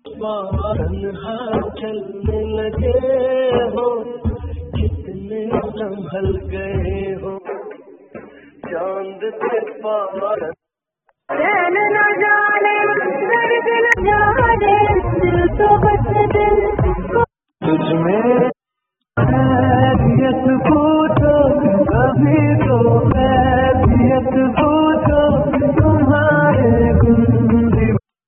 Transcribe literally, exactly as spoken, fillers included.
बारहा चलने लगे हो, कितने संभल गए हो, चांद से पार चैन न जाने दर्द न जाने दिल तो बस दिल तुझमें है ये सुकून तो कभी तो